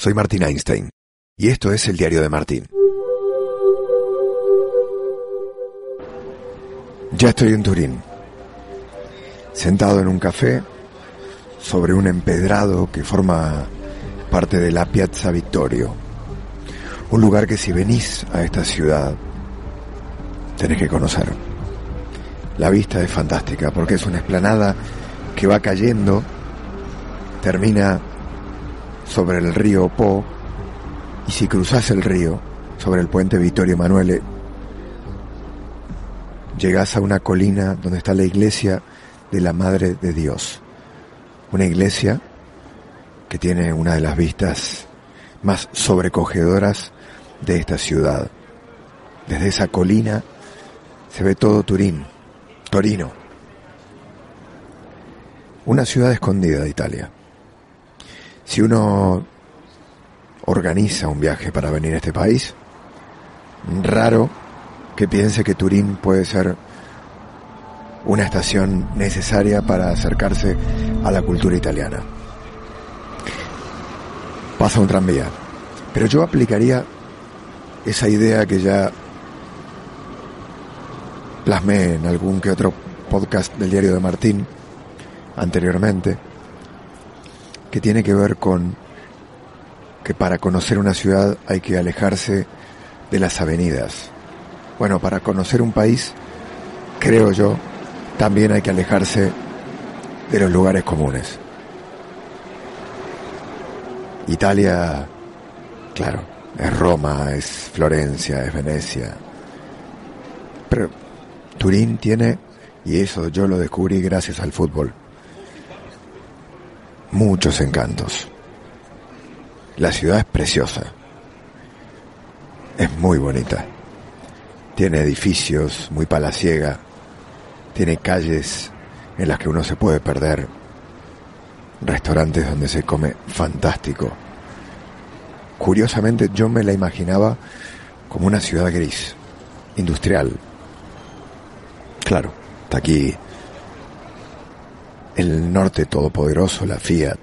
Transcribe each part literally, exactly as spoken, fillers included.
soy Martín Einstein y esto es el Diario de Martín. Ya estoy en Turín, sentado en un café sobre un empedrado que forma parte de la Piazza Vittorio, un lugar que si venís a esta ciudad tenés que conocer. La vista es fantástica porque es una explanada que va cayendo, termina sobre el río Po, y si cruzás el río sobre el puente Vittorio Emanuele, llegás a una colina donde está la iglesia de la Madre de Dios, una iglesia que tiene una de las vistas más sobrecogedoras de esta ciudad. Desde esa colina se ve todo Turín, Torino, una ciudad escondida de Italia. Si uno organiza un viaje para venir a este país, raro que piense que Turín puede ser una estación necesaria para acercarse a la cultura italiana. Pasa un tranvía, pero yo aplicaría esa idea que ya plasmé en algún que otro podcast del Diario de Martín anteriormente, que tiene que ver con que para conocer una ciudad hay que alejarse de las avenidas. Bueno, para conocer un país, creo yo, también hay que alejarse de los lugares comunes. Italia, claro, es Roma, es Florencia, es Venecia. Pero Turín tiene, y eso yo lo descubrí gracias al fútbol, muchos encantos. La ciudad es preciosa, es muy bonita, tiene edificios muy palaciega, tiene calles en las que uno se puede perder, restaurantes donde se come fantástico. Curiosamente yo me la imaginaba como una ciudad gris, industrial. Claro, está aquí el norte todopoderoso, la Fiat,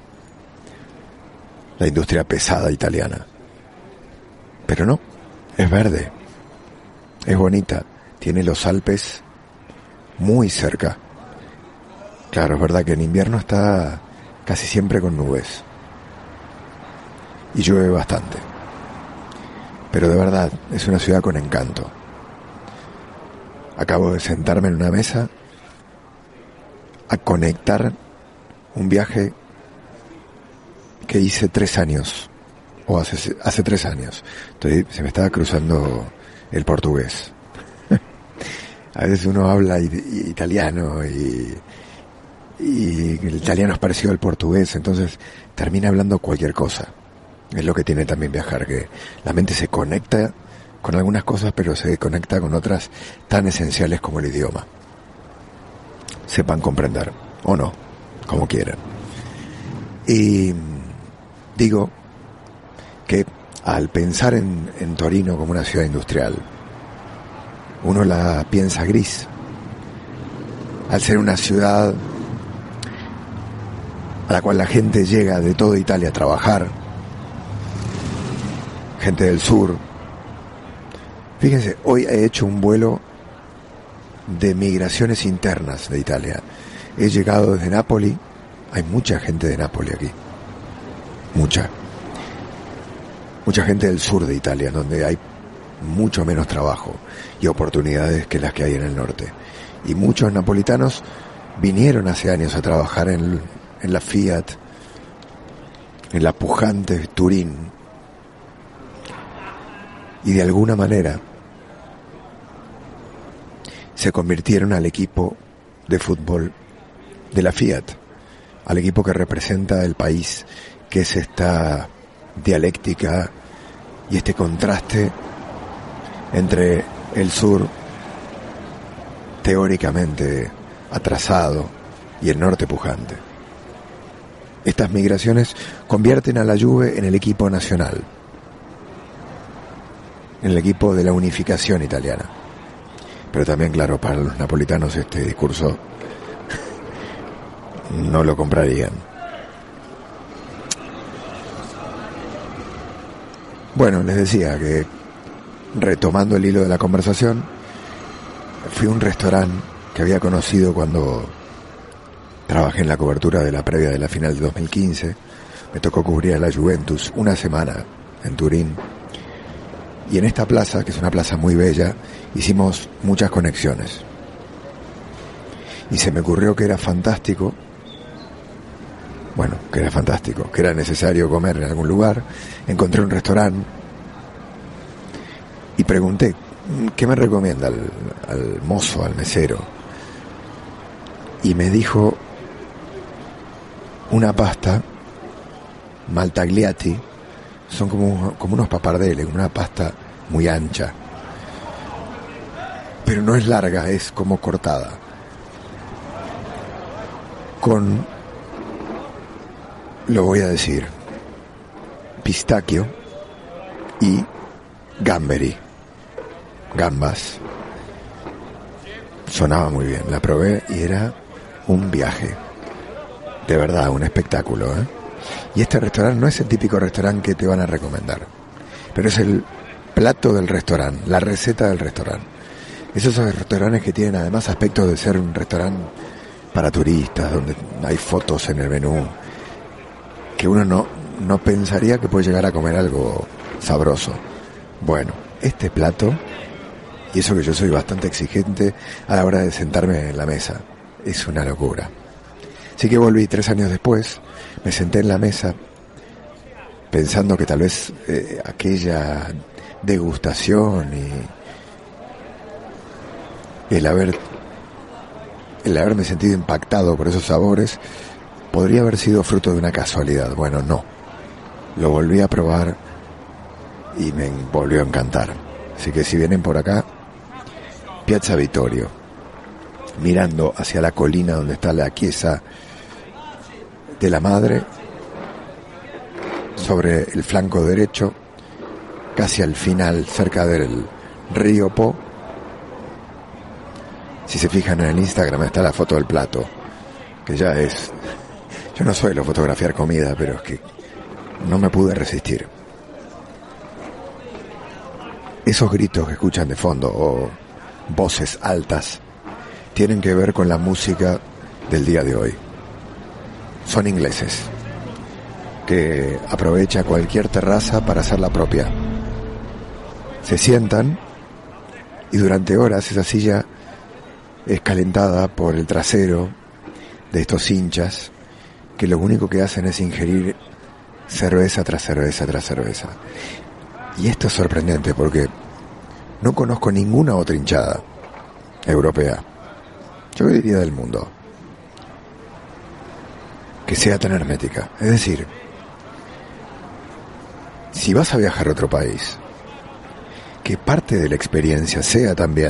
la industria pesada italiana. Pero no, es verde, es bonita, tiene los Alpes muy cerca. Claro, es verdad que en invierno está casi siempre con nubes y llueve bastante, pero de verdad es una ciudad con encanto. Acabo de sentarme en una mesa a conectar un viaje que hice tres años, o hace, hace tres años. Entonces se me estaba cruzando el portugués. A veces uno habla it- italiano y, y el italiano es parecido al portugués, entonces termina hablando cualquier cosa. Es lo que tiene también viajar, que la mente se conecta con algunas cosas, pero se conecta con otras tan esenciales como el idioma. Sepan comprender, o no, como quieran. Y digo que al pensar en, en Torino como una ciudad industrial, uno la piensa gris. Al ser una ciudad a la cual la gente llega de toda Italia a trabajar, gente del sur. Fíjense, hoy he hecho un vuelo de migraciones internas de Italia. He llegado desde Nápoli, hay mucha gente de Nápoli aquí, mucha, mucha gente del sur de Italia, donde hay mucho menos trabajo y oportunidades que las que hay en el norte. Y muchos napolitanos vinieron hace años a trabajar en, en la Fiat, en la pujante Turín, y de alguna manera se convirtieron al equipo de fútbol de la Fiat, al equipo que representa el país, que es esta dialéctica y este contraste entre el sur teóricamente atrasado y el norte pujante. Estas migraciones convierten a la Juve en el equipo nacional, en el equipo de la unificación italiana. Pero también, claro, para los napolitanos este discurso no lo comprarían. Bueno, les decía que, retomando el hilo de la conversación, fui a un restaurante que había conocido cuando trabajé en la cobertura de la previa de la final de dos mil quince. Me tocó cubrir a la Juventus una semana en Turín. Y en esta plaza, que es una plaza muy bella, hicimos muchas conexiones. Y se me ocurrió que era fantástico, bueno, que era fantástico, que era necesario comer en algún lugar. Encontré un restaurante y pregunté, ¿qué me recomienda al, al mozo, al mesero? Y me dijo una pasta, maltagliati, son como, como unos papardeles, una pasta muy ancha, pero no es larga, es como cortada, con, lo voy a decir, pistachio y gamberi, gambas. Sonaba muy bien, la probé y era un viaje, de verdad, un espectáculo, ¿eh? Y este restaurante no es el típico restaurante que te van a recomendar, pero es el plato del restaurante, la receta del restaurante. Esos restaurantes que tienen además aspecto de ser un restaurante para turistas, donde hay fotos en el menú, que uno no, no pensaría que puede llegar a comer algo sabroso. Bueno, este plato, y eso que yo soy bastante exigente a la hora de sentarme en la mesa, es una locura. Así que volví tres años después, me senté en la mesa pensando que tal vez eh, aquella degustación y el haber el haberme sentido impactado por esos sabores podría haber sido fruto de una casualidad. Bueno, no. Lo volví a probar y me volvió a encantar. Así que si vienen por acá, Piazza Vittorio, mirando hacia la colina donde está la Chiesa de la Madre, sobre el flanco derecho, casi al final, cerca del río Po. Si se fijan en el Instagram está la foto del plato, que ya es... Yo no suelo fotografiar comida, pero es que no me pude resistir. Esos gritos que escuchan de fondo, o voces altas, tienen que ver con la música del día de hoy. Son ingleses, que aprovecha cualquier terraza para hacer la propia. Se sientan y durante horas esa silla es calentada por el trasero de estos hinchas que lo único que hacen es ingerir cerveza tras cerveza tras cerveza. Y esto es sorprendente porque no conozco ninguna otra hinchada europea, yo diría del mundo, que sea tan hermética. Es decir, si vas a viajar a otro país, que parte de la experiencia sea también,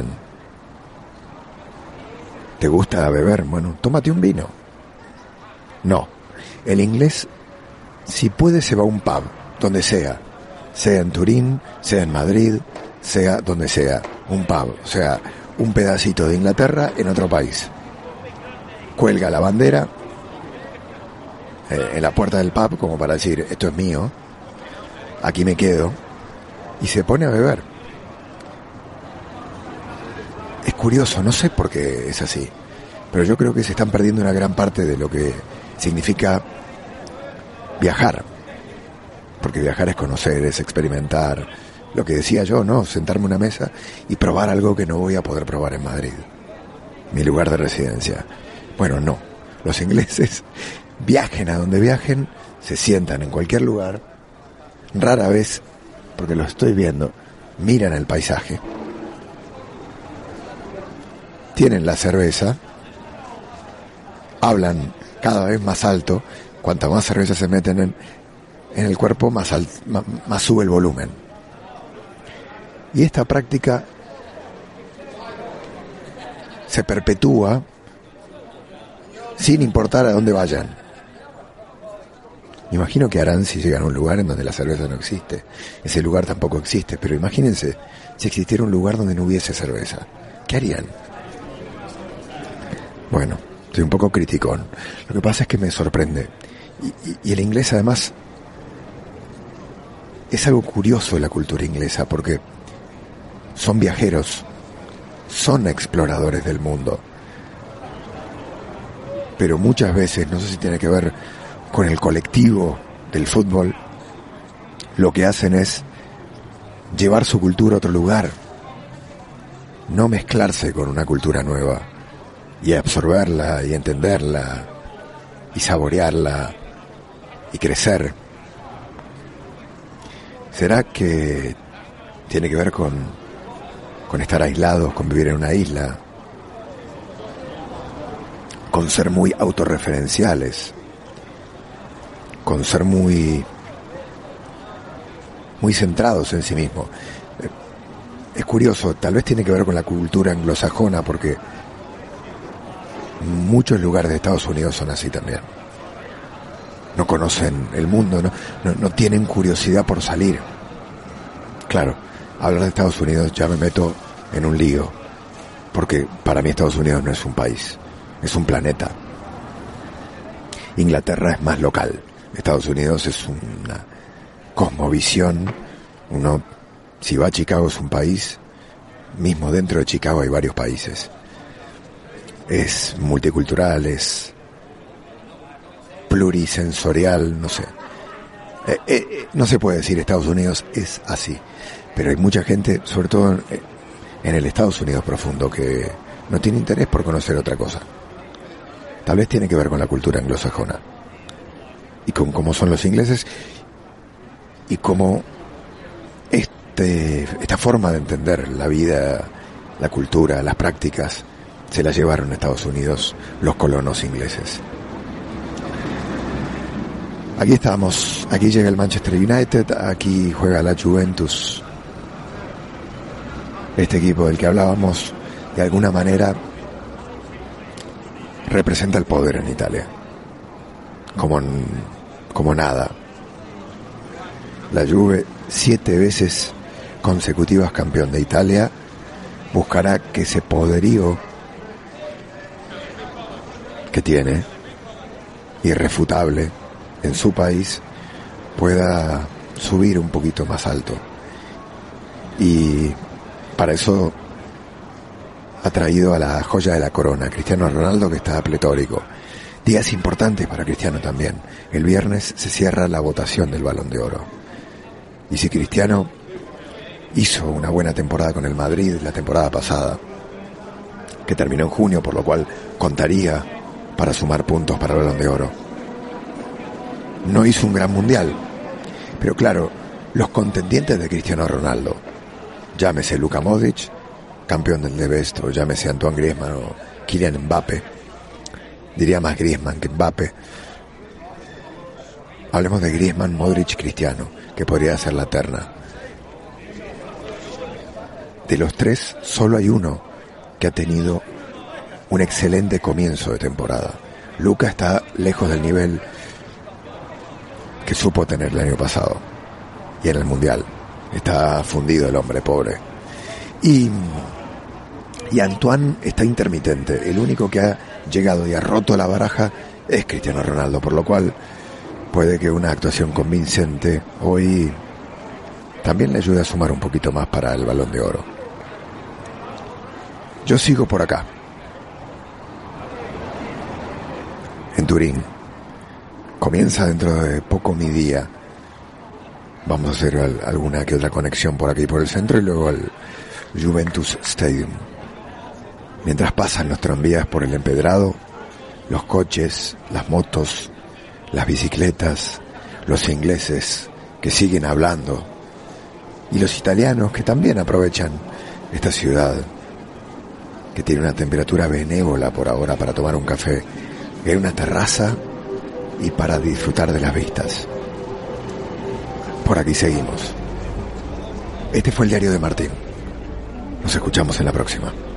¿te gusta beber? Bueno, tómate un vino. No, el inglés, si puede, se va a un pub, donde sea, sea en Turín, sea en Madrid, sea donde sea, un pub, o sea, un pedacito de Inglaterra en otro país. Cuelga la bandera eh, en la puerta del pub como para decir, esto es mío, aquí me quedo, y se pone a beber. Es curioso, no sé por qué es así, pero yo creo que se están perdiendo una gran parte de lo que significa viajar, porque viajar es conocer, es experimentar, lo que decía yo, ¿no? Sentarme a una mesa y probar algo que no voy a poder probar en Madrid, mi lugar de residencia. Bueno, no, los ingleses viajen a donde viajen, se sientan en cualquier lugar, rara vez, porque lo estoy viendo, miran el paisaje, tienen la cerveza, hablan cada vez más alto, cuanta más cerveza se meten en, en el cuerpo, más, alt, más, más sube el volumen. Y esta práctica se perpetúa sin importar a dónde vayan. Imagino que harán si llegan a un lugar en donde la cerveza no existe. Ese lugar tampoco existe, pero imagínense si existiera un lugar donde no hubiese cerveza. ¿Qué harían? Bueno, estoy un poco criticón. Lo que pasa es que me sorprende. Y, y, y el inglés además es algo curioso la cultura inglesa, porque son viajeros, son exploradores del mundo, pero muchas veces, no sé si tiene que ver con el colectivo del fútbol, lo que hacen es llevar su cultura a otro lugar, no mezclarse con una cultura nueva y absorberla y entenderla y saborearla y crecer. ¿Será que tiene que ver con, con estar aislados, con vivir en una isla, con ser muy autorreferenciales, con ser muy muy centrados en sí mismos? Es curioso, tal vez tiene que ver con la cultura anglosajona, porque muchos lugares de Estados Unidos son así también. No conocen el mundo, no, no, no tienen curiosidad por salir. Claro, hablar de Estados Unidos ya me meto en un lío, porque para mí Estados Unidos no es un país, es un planeta. Inglaterra es más local, Estados Unidos es una cosmovisión. Uno, si va a Chicago, es un país, mismo dentro de Chicago hay varios países. Es multicultural, es plurisensorial, no sé. Eh, eh, no se puede decir Estados Unidos es así, pero hay mucha gente, sobre todo en, en el Estados Unidos profundo, que no tiene interés por conocer otra cosa. Tal vez tiene que ver con la cultura anglosajona y con cómo son los ingleses y cómo este, esta forma de entender la vida, la cultura, las prácticas, se la llevaron a Estados Unidos los colonos ingleses. Aquí estamos, aquí llega el Manchester United, aquí juega la Juventus. Este equipo del que hablábamos, de alguna manera, representa el poder en Italia, como, como nada. La Juve, siete veces consecutivas campeón de Italia, buscará que ese poderío que tiene, irrefutable, en su país, pueda subir un poquito más alto. Y para eso ha traído a la joya de la corona, Cristiano Ronaldo, que está pletórico. Días importantes para Cristiano también. El viernes se cierra la votación del Balón de Oro. Y si Cristiano hizo una buena temporada con el Madrid la temporada pasada, que terminó en junio, por lo cual contaría para sumar puntos para el Balón de Oro, no hizo un gran mundial, pero claro, los contendientes de Cristiano Ronaldo, llámese Luka Modric, campeón del The Best, o llámese Antoine Griezmann o Kylian Mbappé, diría más Griezmann que Mbappé. Hablemos de Griezmann, Modric, Cristiano, que podría ser la terna. De los tres, solo hay uno que ha tenido un excelente comienzo de temporada. Luka está lejos del nivel que supo tener el año pasado, y en el Mundial está fundido el hombre, pobre. Y, y Antoine está intermitente. El único que ha llegado y ha roto la baraja es Cristiano Ronaldo, por lo cual puede que una actuación convincente hoy también le ayude a sumar un poquito más para el Balón de Oro. Yo sigo por acá, en Turín. Comienza dentro de poco mi día. Vamos a hacer al, alguna que otra conexión por aquí por el centro y luego al Juventus Stadium. Mientras pasan los tranvías por el empedrado, los coches, las motos, las bicicletas, los ingleses que siguen hablando y los italianos que también aprovechan esta ciudad que tiene una temperatura benévola por ahora para tomar un café en una terraza y para disfrutar de las vistas. Por aquí seguimos. Este fue el Diario de Martín. Nos escuchamos en la próxima.